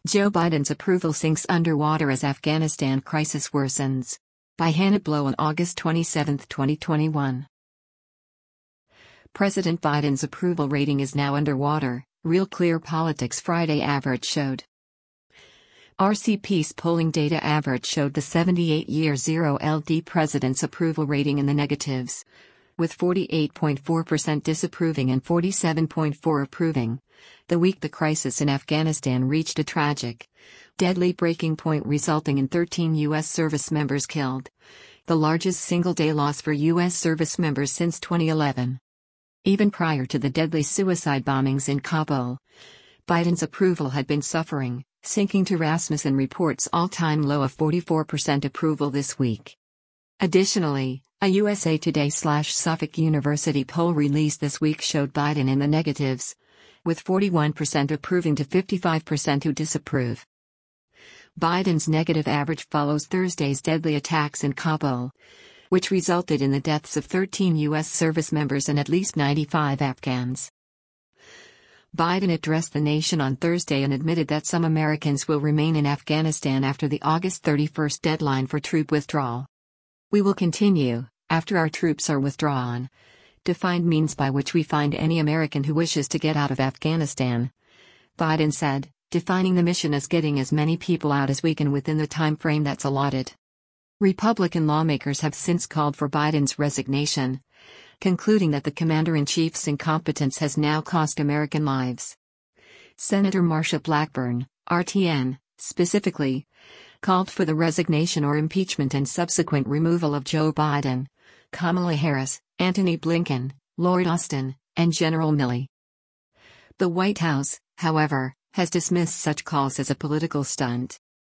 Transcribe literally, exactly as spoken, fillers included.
Joe Biden's approval sinks underwater as Afghanistan crisis worsens. By Hannah Blow on August twenty-seventh, twenty twenty-one. President Biden's approval rating is now underwater, Real Clear Politics Friday average showed. R C P's polling data average showed the seventy-eight-year zero L D president's approval rating in the negatives, with forty-eight point four percent disapproving and forty-seven point four percent approving. The week the crisis in Afghanistan reached a tragic, deadly breaking point resulting in thirteen U S service members killed, the largest single-day loss for U S service members since twenty eleven. Even prior to the deadly suicide bombings in Kabul, Biden's approval had been suffering, sinking to Rasmussen reports all-time low of forty-four percent approval this week. Additionally, a U S A Today slash Suffolk University poll released this week showed Biden in the negatives, with forty-one percent approving to fifty-five percent who disapprove. Biden's negative average follows Thursday's deadly attacks in Kabul, which resulted in the deaths of thirteen U S service members and at least ninety-five Afghans. Biden addressed the nation on Thursday and admitted that some Americans will remain in Afghanistan after the August thirty-first deadline for troop withdrawal. We will continue, after our troops are withdrawn, to find means by which we find any American who wishes to get out of Afghanistan, Biden said, defining the mission as getting as many people out as we can within the time frame that's allotted. Republican lawmakers have since called for Biden's resignation, concluding that the commander-in-chief's incompetence has now cost American lives. Senator Marsha Blackburn, R T N, specifically, called for the resignation or impeachment and subsequent removal of Joe Biden, Kamala Harris, Antony Blinken, Lloyd Austin, and General Milley. The White House, however, has dismissed such calls as a political stunt.